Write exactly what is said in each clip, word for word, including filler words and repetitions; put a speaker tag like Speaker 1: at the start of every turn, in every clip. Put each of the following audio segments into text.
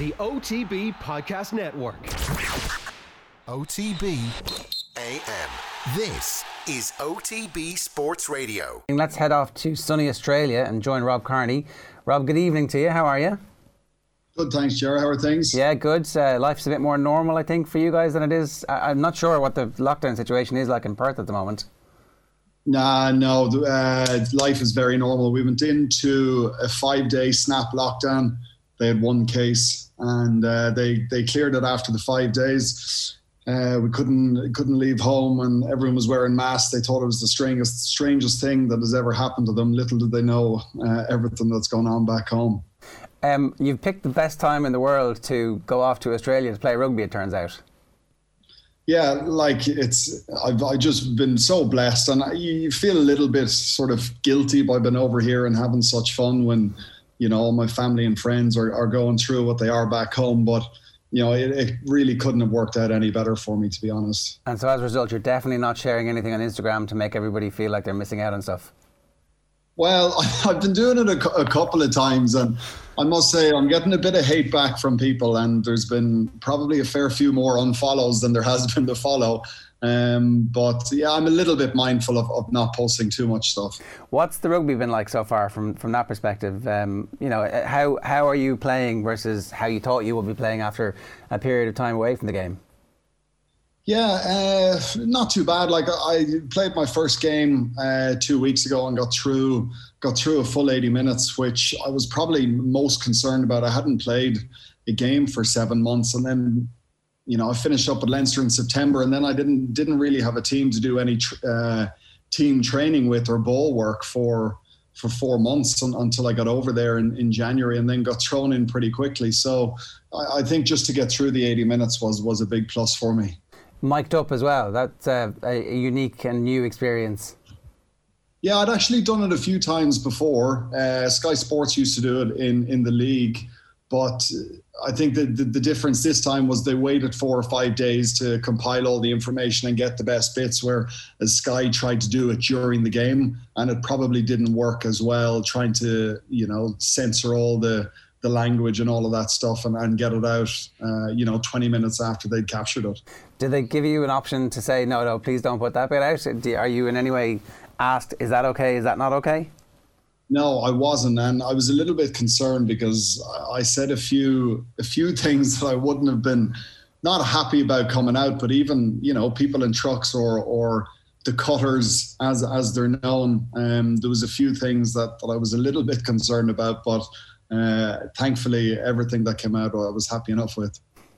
Speaker 1: the O T B Podcast Network.
Speaker 2: O T B A M. This is O T B Sports Radio.
Speaker 3: Let's head off to sunny Australia and join Rob Kearney. Rob, good evening to you. How are you?
Speaker 4: Good, thanks, Jerry. How are things?
Speaker 3: Yeah, good. Uh, life's a bit more normal, I think, for you guys than it is. I- I'm not sure what the lockdown situation is like in Perth at the moment.
Speaker 4: Nah, no. Uh, life is very normal. We went into a five-day snap lockdown. They had one case, and uh, they they cleared it after the five days. Uh, we couldn't couldn't leave home, and everyone was wearing masks. They thought it was the strangest strangest thing that has ever happened to them. Little did they know uh, everything that's going on back home.
Speaker 3: Um, you've picked the best time in the world to go off to Australia to play rugby, it turns out.
Speaker 4: Yeah, like it's, I've I just been so blessed, and I, you feel a little bit sort of guilty by being over here and having such fun when, you know, all my family and friends are, are going through what they are back home. But, you know, it, it really couldn't have worked out any better for me, to be honest.
Speaker 3: And so as a result, you're definitely not sharing anything on Instagram to make everybody feel like they're missing out on stuff.
Speaker 4: Well, I've been doing it a, a couple of times, and I must say I'm getting a bit of hate back from people, and there's been probably a fair few more unfollows than there has been to follow. Um, but yeah, I'm a little bit mindful of, of not posting too much stuff.
Speaker 3: What's the rugby been like so far from, from that perspective? Um, you know, how how are you playing versus how you thought you would be playing after a period of time away from the game?
Speaker 4: Yeah, uh, not too bad. Like I played my first game uh, two weeks ago and got through got through a full eighty minutes, which I was probably most concerned about. I hadn't played a game for seven months, and then, you know, I finished up at Leinster in September, and then I didn't didn't really have a team to do any tr- uh, team training with or ball work for for four months un- until I got over there in, in January, and then got thrown in pretty quickly. So I, I think just to get through the eighty minutes was was a big plus for me.
Speaker 3: Mic'd up as well. That's uh, a unique and new experience.
Speaker 4: Yeah, I'd actually done it a few times before. Uh, Sky Sports used to do it in, in the league. But I think that the, the difference this time was they waited four or five days to compile all the information and get the best bits, where as Sky tried to do it during the game, and it probably didn't work as well, trying to, you know, censor all the, the language and all of that stuff and, and get it out, uh, you know, twenty minutes after they'd captured it.
Speaker 3: Did they give you an option to say, no, no, please don't put that bit out? Are you in any way asked, is that okay, is that not okay?
Speaker 4: No, I wasn't, and I was a little bit concerned because I said a few a few things that I wouldn't have been not happy about coming out, but even, you know, people in trucks or or the cutters, as as they're known, um, there was a few things that, that I was a little bit concerned about, but uh, thankfully everything that came out I was happy enough with.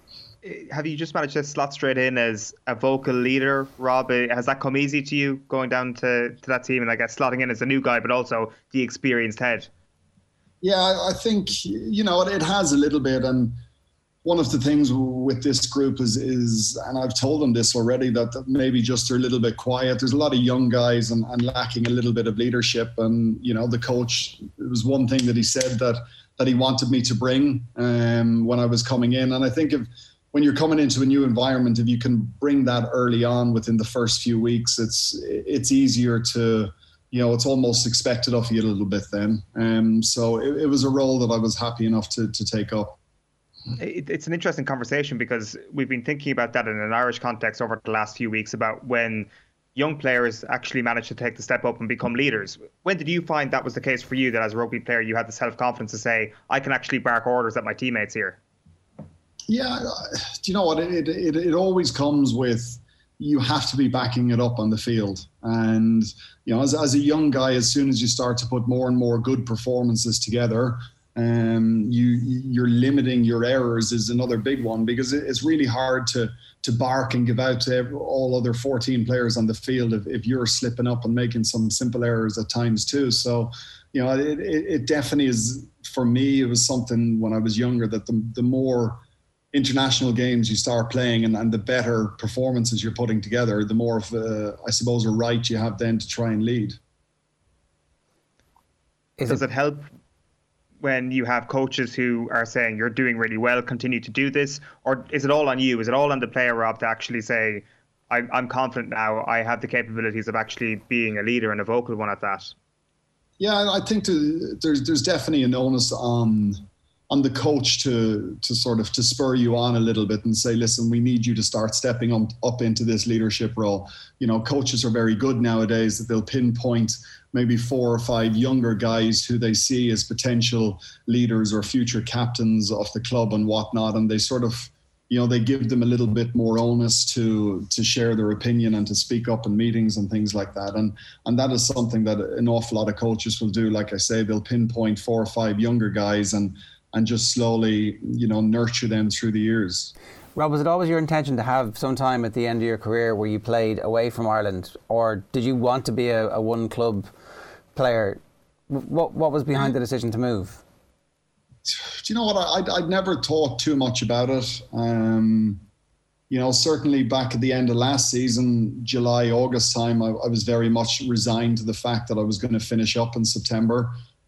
Speaker 5: Have you just managed to slot straight in as a vocal leader, Rob? Has that come easy to you going down to, to that team and I guess slotting in as a new guy, but also the experienced head?
Speaker 4: Yeah, I think, you know, it has a little bit. And one of the things with this group is, is and I've told them this already, that, that maybe just they're a little bit quiet. There's a lot of young guys and, and lacking a little bit of leadership. And, you know, the coach, it was one thing that he said that, that he wanted me to bring um, when I was coming in. And I think if, when you're coming into a new environment, if you can bring that early on within the first few weeks, it's it's easier to, you know, it's almost expected of you a little bit then. Um, so it, it was a role that I was happy enough to to take up.
Speaker 5: It, it's an interesting conversation because we've been thinking about that in an Irish context over the last few weeks about when young players actually manage to take the step up and become leaders. When did you find that was the case for you, that as a rugby player you had the self-confidence to say, I can actually bark orders at my teammates here?
Speaker 4: Yeah, do you know what? It, it it always comes with, you have to be backing it up on the field. And, you know, as, as a young guy, as soon as you start to put more and more good performances together, um, you, you're limiting your errors is another big one, because it's really hard to to bark and give out to every, all other fourteen players on the field if, if you're slipping up and making some simple errors at times too. So, you know, it, it, it definitely is, for me, it was something when I was younger that the, the more international games you start playing and, and the better performances you're putting together, the more of, uh, I suppose, a right you have then to try and lead.
Speaker 5: Is Does it, it help when you have coaches who are saying you're doing really well, continue to do this? Or is it all on you? Is it all on the player, Rob, to actually say, I'm, I'm confident now, I have the capabilities of actually being a leader and a vocal one at that?
Speaker 4: Yeah, I think to, there's there's definitely an onus on on the coach to to sort of to spur you on a little bit and say, listen, we need you to start stepping up, up into this leadership role. You know, coaches are very good nowadays that they'll pinpoint maybe four or five younger guys who they see as potential leaders or future captains of the club and whatnot. And they sort of, you know, they give them a little bit more onus to to share their opinion and to speak up in meetings and things like that. And and that is something that an awful lot of coaches will do. Like I say, they'll pinpoint four or five younger guys and and just slowly, you know, nurture them through the years.
Speaker 3: Rob, was it always your intention to have some time at the end of your career where you played away from Ireland, or did you want to be a, a one club player? What what was behind the decision to move?
Speaker 4: Do you know what? I'd, I'd never thought too much about it. Um, you know, certainly back at the end of last season, July, August time, I, I was very much resigned to the fact that I was going to finish up in September.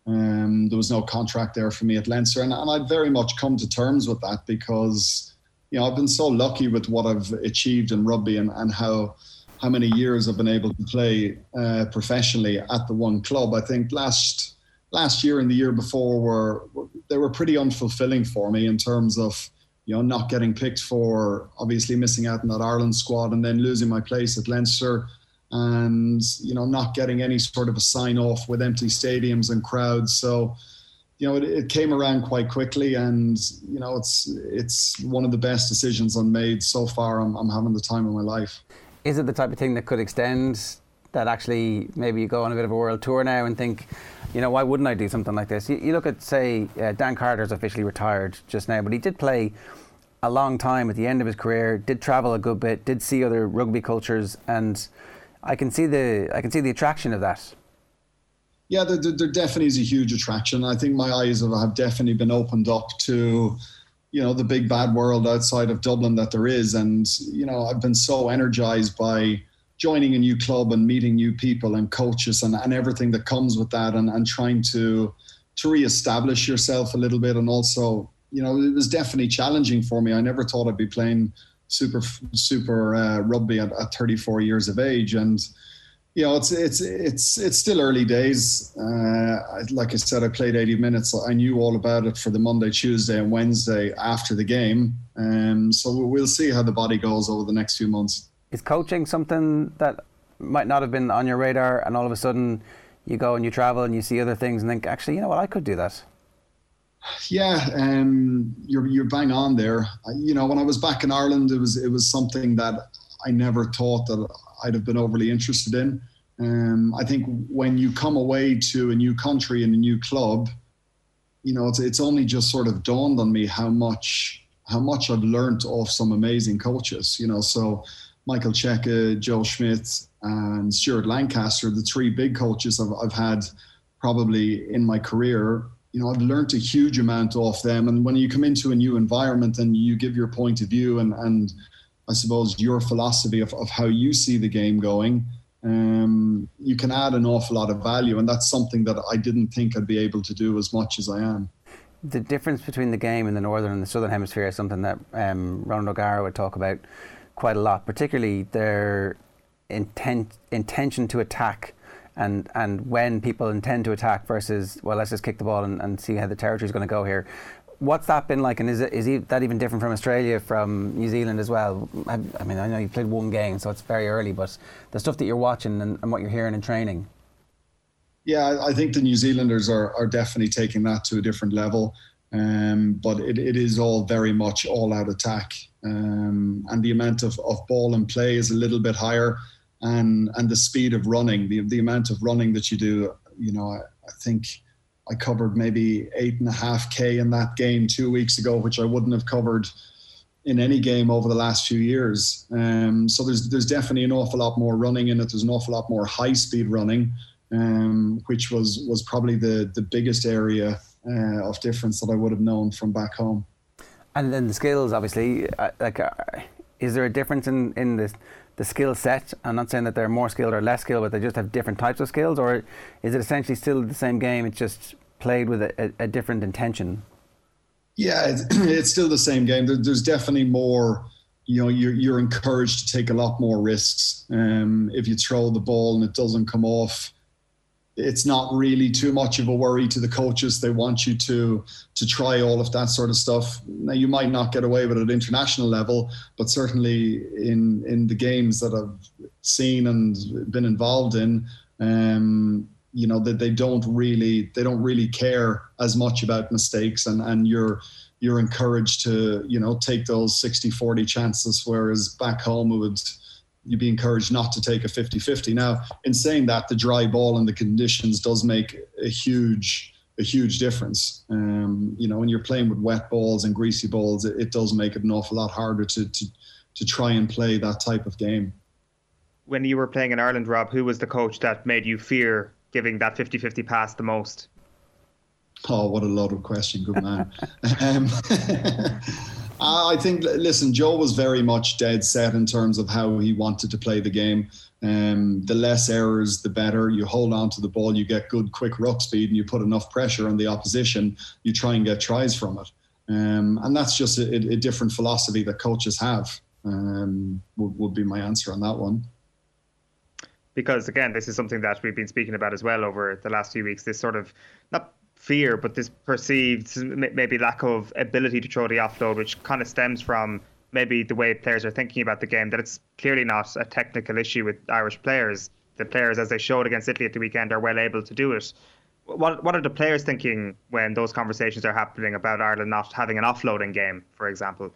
Speaker 4: Um, there was no contract there for me at Leinster. And, and I'd very much come to terms with that because, you know, I've been so lucky with what I've achieved in rugby and, and how how many years I've been able to play uh, professionally at the one club. I think last last year and the year before were, were they were pretty unfulfilling for me in terms of, you know, not getting picked for, obviously missing out in that Ireland squad and then losing my place at Leinster and, you know, not getting any sort of a sign off with empty stadiums and crowds. So, you know, it, it came around quite quickly and, you know, it's it's one of the best decisions I've made so far. I'm, I'm having the time of my life.
Speaker 3: Is it the type of thing that could extend, that actually maybe you go on a bit of a world tour now and think, you know, why wouldn't I do something like this? You, you look at, say, uh, Dan Carter's officially retired just now, but he did play a long time at the end of his career, did travel a good bit, did see other rugby cultures, and I can see the I can see the attraction of that.
Speaker 4: Yeah, there, there, there definitely is a huge attraction. I think my eyes have, have definitely been opened up to, you know, the big bad world outside of Dublin that there is. And, you know, I've been so energized by joining a new club and meeting new people and coaches and, and everything that comes with that and, and trying to to reestablish yourself a little bit. And also, you know, it was definitely challenging for me. I never thought I'd be playing super, super uh, rugby at, at thirty-four years of age. And, you know, it's it's it's it's still early days. Uh, like I said, I played eighty minutes. I knew all about it for the Monday, Tuesday, and Wednesday after the game. Um, so we'll see how the body goes over the next few months. Is
Speaker 3: coaching something that might not have been on your radar, and all of a sudden you go and you travel and you see other things and think, actually, you know what, I could do that?
Speaker 4: Yeah, um, you're you're bang on there. You know, when I was back in Ireland, it was it was something that I never thought that I'd have been overly interested in. Um, I think when you come away to a new country and a new club, you know, it's it's only just sort of dawned on me how much how much I've learned off some amazing coaches. You know, so Michael Cheika, Joe Schmidt, and Stuart Lancaster, the three big coaches I've I've had probably in my career. You know, I've learned a huge amount off them. And when you come into a new environment and you give your point of view and and I suppose your philosophy of, of how you see the game going, um, you can add an awful lot of value. And that's something that I didn't think I'd be able to do as much as I am.
Speaker 3: The difference between the game in the Northern and the Southern Hemisphere is something that um, Ronan O'Gara would talk about quite a lot, particularly their intent, intention to attack and, and when people intend to attack versus, well, let's just kick the ball and, and see how the territory is going to go here. What's that been like, and is it is that even different from Australia, from New Zealand as well? I, I mean, I know you played one game, so it's very early, but the stuff that you're watching and, and what you're hearing in training.
Speaker 4: Yeah, I think the New Zealanders are, are definitely taking that to a different level, um, but it, it is all very much all-out attack, um, and the amount of, of ball and play is a little bit higher, and and the speed of running, the the amount of running that you do, you know, I, I think I covered maybe eight and a half K in that game two weeks ago, which I wouldn't have covered in any game over the last few years. Um, so there's there's definitely an awful lot more running in it. There's an awful lot more high speed running, um, which was was probably the the biggest area uh, of difference that I would have known from back home. And
Speaker 3: then the skills, obviously, uh, like, uh, is there a difference in in the the skill set? I'm not saying that they're more skilled or less skilled, but they just have different types of skills, or is it essentially still the same game, it's just played with a, a, a different intention? Yeah, it's, it's still the same game. There, there's definitely more, you know, you're, you're encouraged to take a lot more risks. Um, if you throw the ball and it doesn't come off,
Speaker 4: it's not really too much of a worry to the coaches. They want you to to try all of that sort of stuff. Now, you might not get away with it at international level, but certainly in in the games that I've seen and been involved in, um, you know, that they don't really they don't really care as much about mistakes, and and you're you're encouraged to, you know, take those sixty forty chances, whereas back home it would. You'd be encouraged not to take a fifty fifty. Now, in saying that, the dry ball and the conditions does make a huge a huge difference. Um, you know, when you're playing with wet balls and greasy balls, it, it does make it an awful lot harder to, to to try and play that type of game.
Speaker 5: When you were playing in Ireland, Rob, who was the coach that made you fear giving that fifty fifty pass the most?
Speaker 4: Oh, what a loaded question. Good man. um, I think, listen, Joe was very much dead set in terms of how he wanted to play the game. Um, the less errors, the better. You hold on to the ball, you get good, quick ruck speed, and you put enough pressure on the opposition, you try and get tries from it. Um, and that's just a, a different philosophy that coaches have, um, would, would be my answer on that one.
Speaker 5: Because, again, this is something that we've been speaking about as well over the last few weeks, this sort of, not fear, but this perceived maybe lack of ability to throw the offload, which kind of stems from maybe the way players are thinking about the game, that it's clearly not a technical issue with Irish players. The players, as they showed against Italy at the weekend, are well able to do it. What what are the players thinking when those conversations are happening about Ireland not having an offloading game, for example?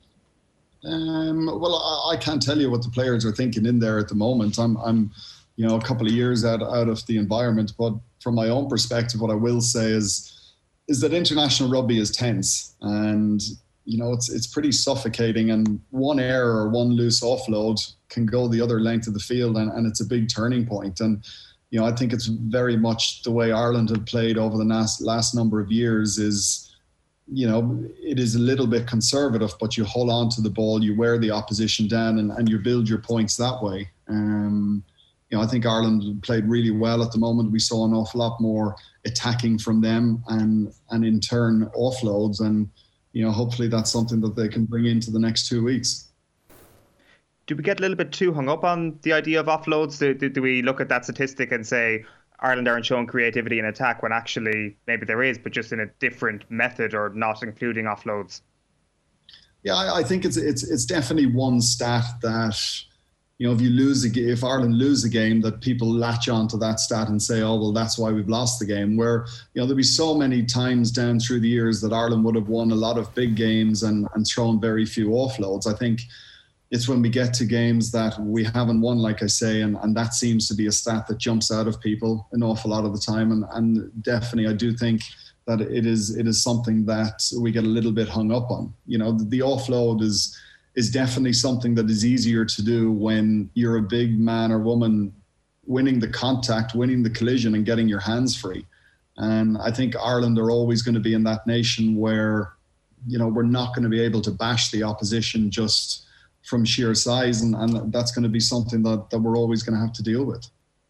Speaker 4: Um, well, I, I can't tell you what the players are thinking in there at the moment. I'm, I'm, you know, a couple of years out out of the environment, but from my own perspective, what I will say is, is that international rugby is tense, and you know it's it's pretty suffocating. And one error or one loose offload can go the other length of the field, and, and it's a big turning point. And you know, I think it's very much the way Ireland have played over the last last number of years. Is, you know, it is a little bit conservative, but you hold on to the ball, you wear the opposition down, and, and you build your points that way. Um, You know, I think Ireland played really well at the moment. We saw an awful lot more attacking from them, and and in turn offloads. And you know, hopefully that's something that they can bring into the next two weeks.
Speaker 5: Do we get a little bit too hung up on the idea of offloads? Do, do, do we look at that statistic and say Ireland aren't showing creativity in attack when actually maybe there is, but just in a different method or not including offloads?
Speaker 4: Yeah, I, I think it's it's it's definitely one stat that, you know, if you lose a if Ireland lose a game, that people latch onto that stat and say, oh, well, that's why we've lost the game. Where, you know, there'll be so many times down through the years that Ireland would have won a lot of big games and, and thrown very few offloads. I think it's when we get to games that we haven't won, like I say, and, and that seems to be a stat that jumps out of people an awful lot of the time. And, and definitely, I do think that it is it is something that we get a little bit hung up on. You know, the, the offload is is definitely something that is easier to do when you're a big man or woman winning the contact, winning the collision, and getting your hands free. And I think Ireland are always going to be in that nation where, you know, we're not going to be able to bash the opposition just from sheer size. And, and that's going to be something that, that we're always going to have to deal with.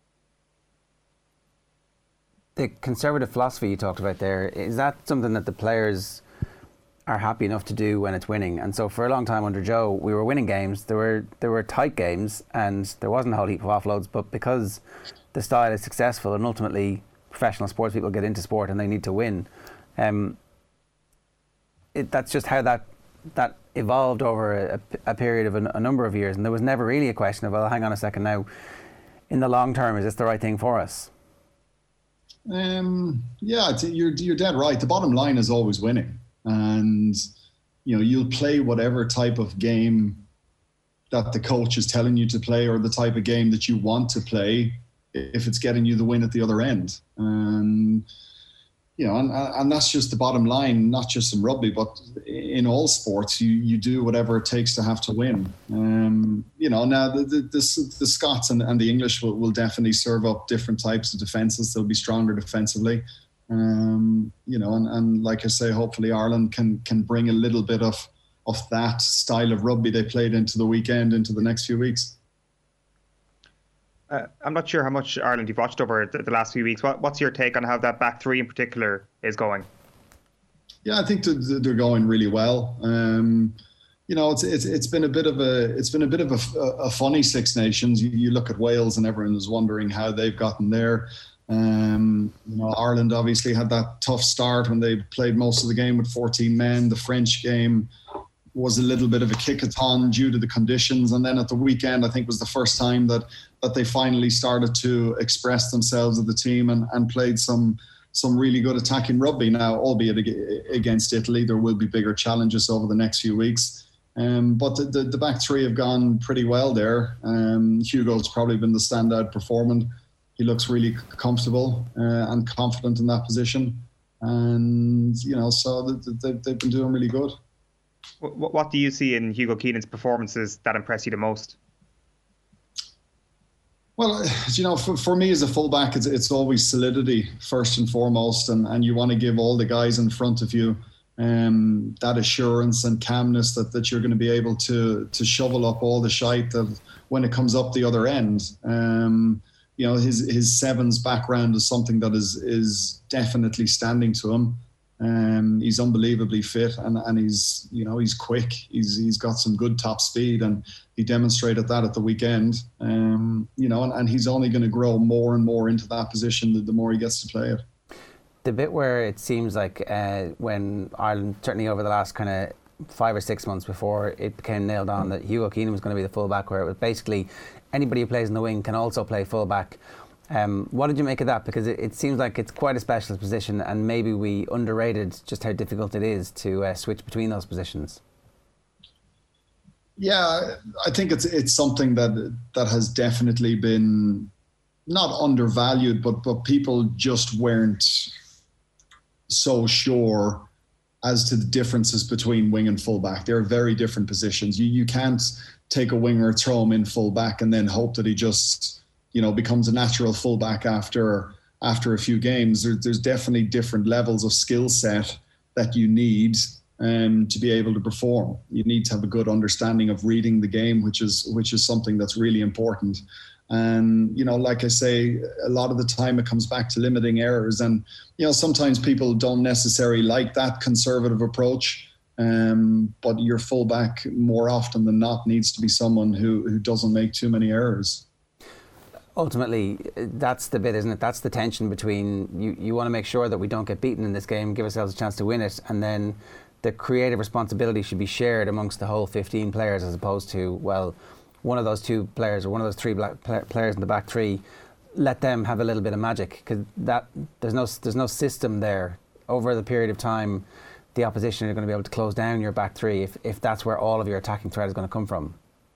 Speaker 3: The conservative philosophy you talked about there, is that something that the players are happy enough to do when it's winning? And so for a long time under Joe, we were winning games. There were there were tight games, and there wasn't a whole heap of offloads. But because the style is successful, and ultimately professional sports people get into sport and they need to win, um, it, that's just how that that evolved over a, a period of a, a number of years. And there was never really a question of, well, hang on a second now, in the long term, is this the right thing for us?
Speaker 4: Um, yeah, it's, you're you're dead right. The bottom line is always winning. And, you know, you'll play whatever type of game that the coach is telling you to play, or the type of game that you want to play, if it's getting you the win at the other end. And, you know, and, and that's just the bottom line, not just in rugby, but in all sports. You you do whatever it takes to have to win. Um, you know, now the the, the, the Scots and, and the English will, will definitely serve up different types of defences. They'll be stronger defensively. Um, you know, and, and like I say, hopefully Ireland can can bring a little bit of of that style of rugby they played into the weekend, into the next few weeks.
Speaker 5: Uh, I'm not sure how much Ireland you've watched over the, the last few weeks. What, what's your take on how that back three in particular is going?
Speaker 4: Yeah, I think they're going really well. Um, you know, it's it's it's been a bit of a it's been a bit of a, a funny Six Nations. You, you look at Wales and everyone is wondering how they've gotten there. Um, you know, Ireland obviously had that tough start when they played most of the game with fourteen men. The French game was a little bit of a kick-a-thon due to the conditions. And then at the weekend, I think was the first time that that they finally started to express themselves as the team and, and played some some really good attacking rugby. Now, albeit against Italy, there will be bigger challenges over the next few weeks. Um, but the, the, the back three have gone pretty well there. Um, Hugo's probably been the standout performance. He looks really comfortable uh, and confident in that position. And, you know, so they, they've been doing really good.
Speaker 5: What, what do you see in Hugo Keenan's performances that impress you the most?
Speaker 4: Well, you know, for, for me as a fullback, it's, it's always solidity first and foremost. And, and you want to give all the guys in front of you um, that assurance and calmness that, that you're going to be able to to shovel up all the shite that when it comes up the other end. Um, you know, his his sevens background is something that is is definitely standing to him. Um, he's unbelievably fit and, and he's, you know, he's quick. He's he's got some good top speed and he demonstrated that at the weekend. Um, you know, and, and he's only going to grow more and more into that position the, the more he gets to play it.
Speaker 3: The bit where it seems like uh, when Ireland, certainly over the last kind of five or six months before it became nailed on that Hugo Keenan was going to be the fullback, where it was basically anybody who plays in the wing can also play fullback. Um, what did you make of that? Because it, it seems like it's quite a specialist position and maybe we underrated just how difficult it is to uh, switch between those positions.
Speaker 4: Yeah, I think it's it's something that that has definitely been not undervalued, but but people just weren't so sure as to the differences between wing and fullback. They're very different positions. You you can't take a winger, throw him in fullback, and then hope that he just, you know, becomes a natural fullback after after a few games. There, there's definitely different levels of skill set that you need um, to be able to perform. You need to have a good understanding of reading the game, which is which is something that's really important. And, you know, like I say, a lot of the time it comes back to limiting errors. And, you know, sometimes people don't necessarily like that conservative approach. Um, but your fullback more often than not needs to be someone who, who doesn't make too many errors.
Speaker 3: Ultimately, that's the bit, isn't it? That's the tension between you, you want to make sure that we don't get beaten in this game, give ourselves a chance to win it, and then the creative responsibility should be shared amongst the whole fifteen players as opposed to, well, one of those two players or one of those three black players in the back three, let them have a little bit of magic, because that there's no there's no system there. Over the period of time, the opposition are going to be able to close down your back three if, if that's where all of your attacking threat is going to come from.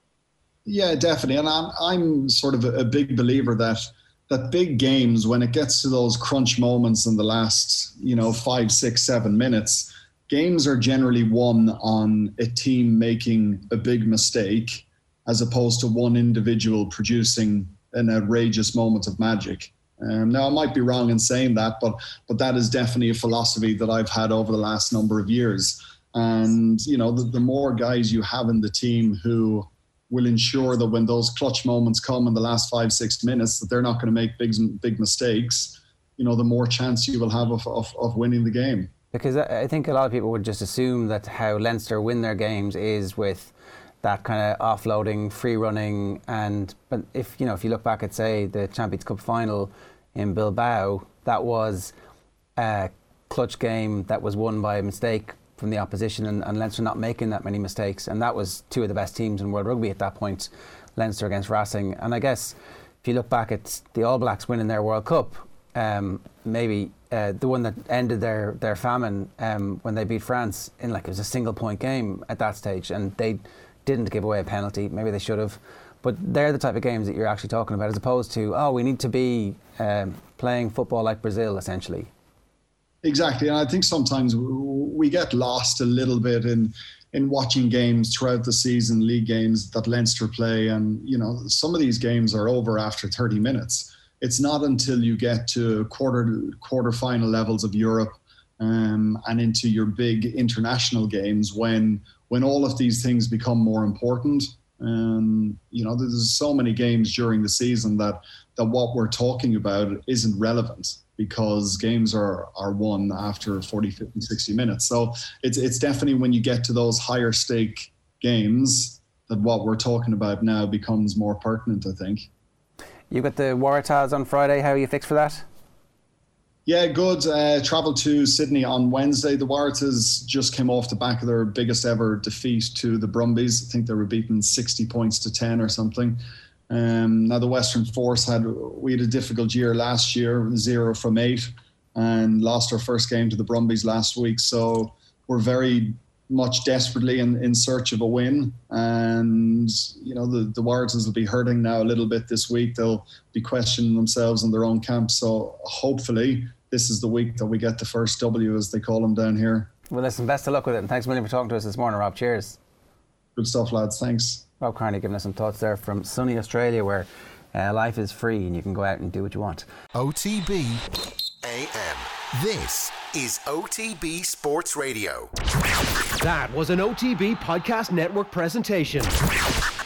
Speaker 4: Yeah, definitely. And I'm, I'm sort of a, a big believer that that big games, when it gets to those crunch moments in the last, you know, five, six, seven minutes, games are generally won on a team making a big mistake as opposed to one individual producing an outrageous moment of magic. Um, now, I might be wrong in saying that, but but that is definitely a philosophy that I've had over the last number of years. And, you know, the, the more guys you have in the team who will ensure that when those clutch moments come in the last five, six minutes, that they're not going to make big, big mistakes, you know, the more chance you will have of, of, of winning the game.
Speaker 3: Because I think a lot of people would just assume that how Leinster win their games is with that kind of offloading, free running, and but if you know if you look back at, say, the Champions Cup final in Bilbao, that was a clutch game that was won by a mistake from the opposition, and, and Leinster not making that many mistakes, and that was two of the best teams in World Rugby at that point, Leinster against Racing. And I guess if you look back at the All Blacks winning their World Cup, um, maybe uh, the one that ended their their famine um, when they beat France in like it was a single point game at that stage, and they didn't give away a penalty. Maybe they should have, but they're the type of games that you're actually talking about, as opposed to, oh, we need to be um, playing football like Brazil, essentially.
Speaker 4: Exactly, and I think sometimes we get lost a little bit in in watching games throughout the season, league games that Leinster play, and you know some of these games are over after thirty minutes. It's not until you get to quarter quarter final levels of Europe um, and into your big international games when when all of these things become more important. Um, you know, there's so many games during the season that that what we're talking about isn't relevant, because games are are won after forty, fifty, sixty minutes. So it's it's definitely when you get to those higher stake games that what we're talking about now becomes more pertinent, I think.
Speaker 3: You've got the Waratahs on Friday. How are you fixed for that?
Speaker 4: Yeah, good. Uh, travelled to Sydney on Wednesday. The Waratahs just came off the back of their biggest ever defeat to the Brumbies. I think they were beaten sixty points to ten or something. Um, now the Western Force had we had a difficult year last year, zero from eight, and lost our first game to the Brumbies last week. So we're very much desperately in, in search of a win. And, you know, the, the Waratahs will be hurting now a little bit this week. They'll be questioning themselves in their own camp. So hopefully this is the week that we get the first W, as they call them down here.
Speaker 3: Well, listen, best of luck with it. And thanks a million for talking to us this morning, Rob. Cheers.
Speaker 4: Good stuff, lads. Thanks.
Speaker 3: Rob Kearney giving us some thoughts there from sunny Australia, where uh, life is free and you can go out and do what you want.
Speaker 2: O T B A M. This is O T B Sports Radio.
Speaker 1: That was an O T B Podcast Network presentation.